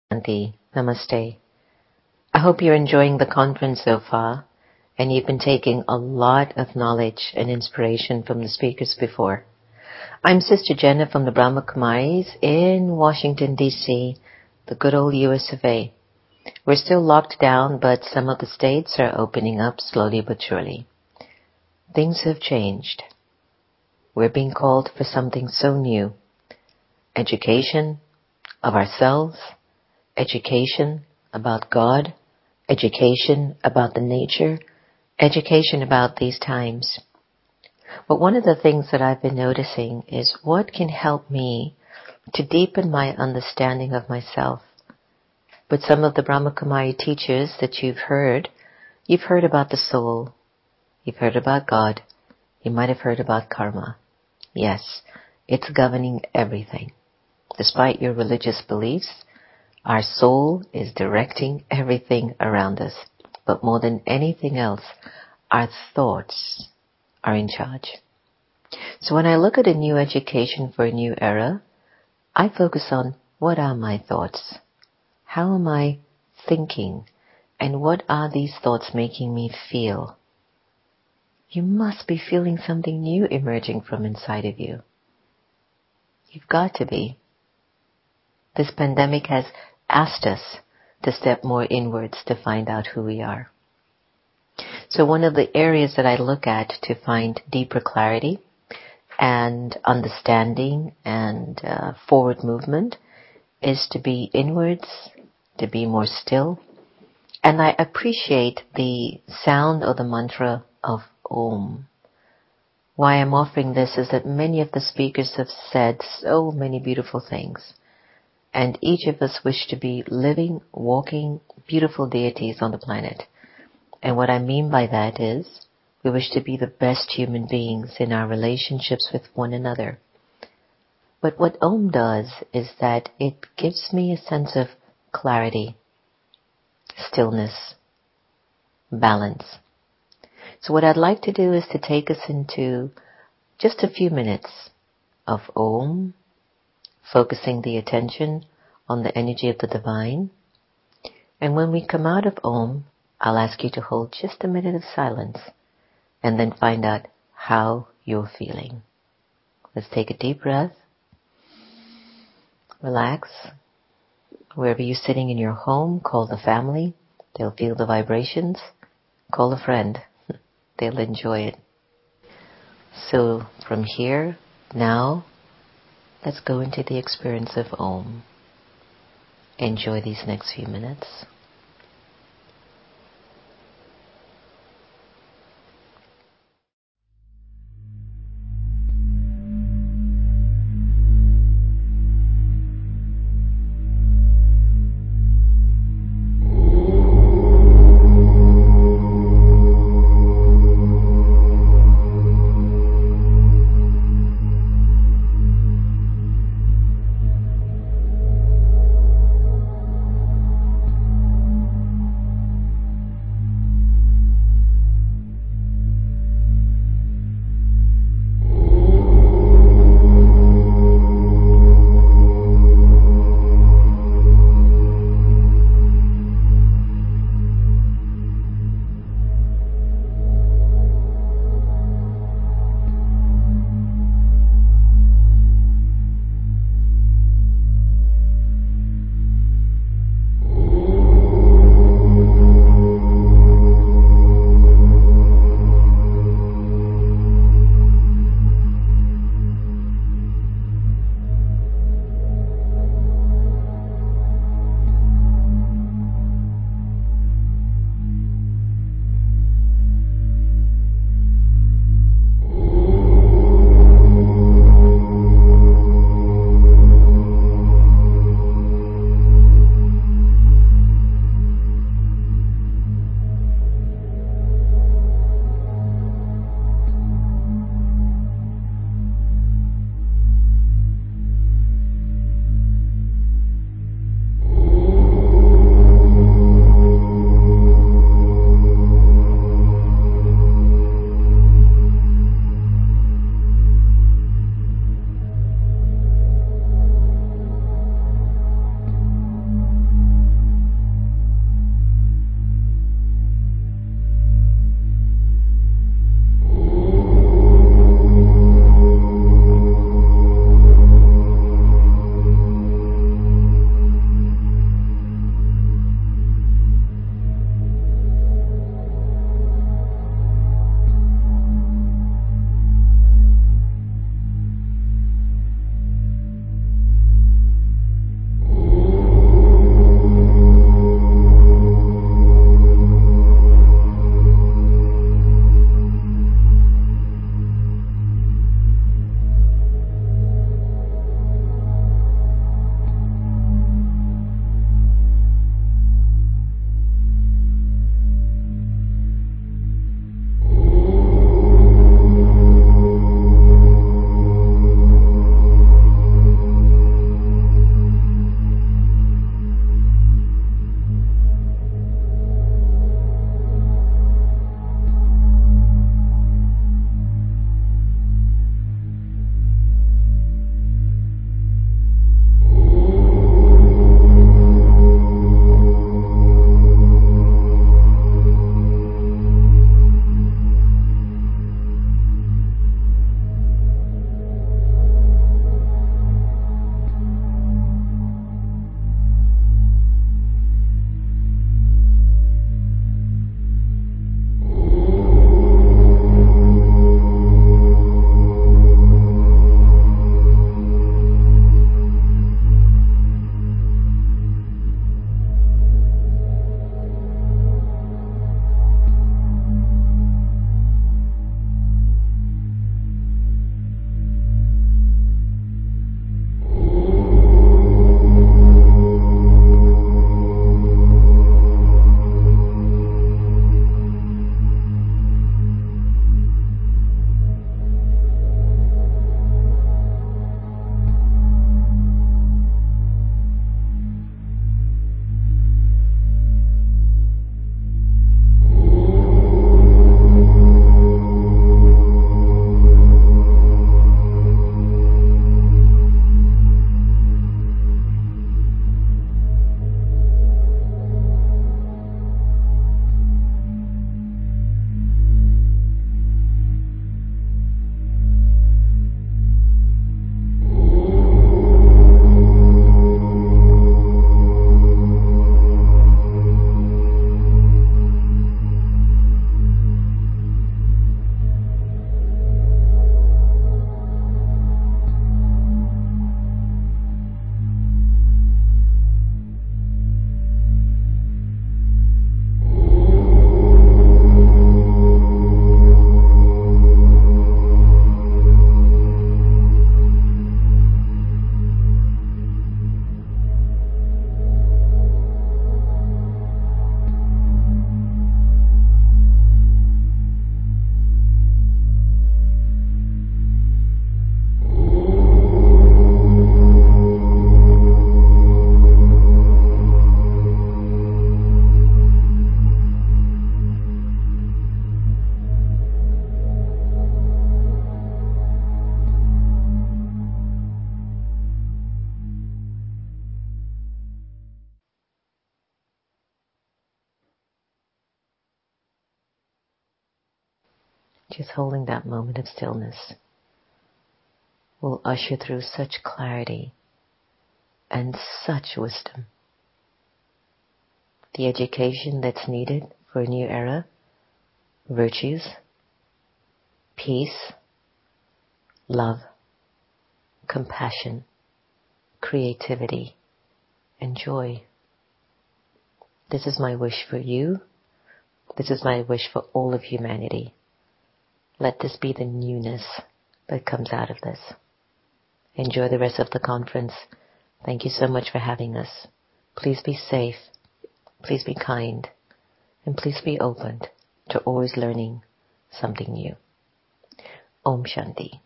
Shanti. Namaste. I hope you're enjoying the conference so far and you've been taking a lot of knowledge and inspiration from the speakers before. I'm Sister Jenna from the Brahma Kumaris in Washington, D.C., the good old US of A. We're still locked down, but some of the states are opening up slowly but surely. Things have changed. We're being called for something so new. Education of ourselves, education about God, education about the nature, education about these times. But one of the things that I've been noticing is what can help me to deepen my understanding of myself. With some of the Brahma Kumari teachers that you've heard about the soul, you've heard about God, you might have heard about karma. Yes, it's governing everything. Despite your religious beliefs, our soul is directing everything around us. But more than anything else, our thoughts are in charge. So when I look at a new education for a new era, I focus on what are my thoughts? How am I thinking? And what are these thoughts making me feel? You must be feeling something new emerging from inside of you. You've got to be. This pandemic has asked us to step more inwards to find out who we are. So one of the areas that I look at to find deeper clarity and understanding and forward movement is to be inwards, to be more still. And I appreciate the sound of the mantra of Om. Why I'm offering this is that many of the speakers have said so many beautiful things. And each of us wish to be living, walking, beautiful deities on the planet. And what I mean by that is, we wish to be the best human beings in our relationships with one another. But what Om does is that it gives me a sense of clarity, stillness, balance. So what I'd like to do is to take us into just a few minutes of Om, focusing the attention on the energy of the divine. And when we come out of Om, I'll ask you to hold just a minute of silence and then find out how you're feeling. Let's take a deep breath. Relax. Wherever you're sitting in your home, call the family. They'll feel the vibrations. Call a friend. They'll enjoy it. So from here, now, let's go into the experience of Om. Enjoy these next few minutes. just holding that moment of stillness, will usher through such clarity and such wisdom. The education that's needed for a new era, virtues, peace, love, compassion, creativity, and joy. This is my wish for you. This is my wish for all of humanity. Let this be the newness that comes out of this. Enjoy the rest of the conference. Thank you so much for having us. Please be safe. Please be kind. And please be open to always learning something new. Om Shanti.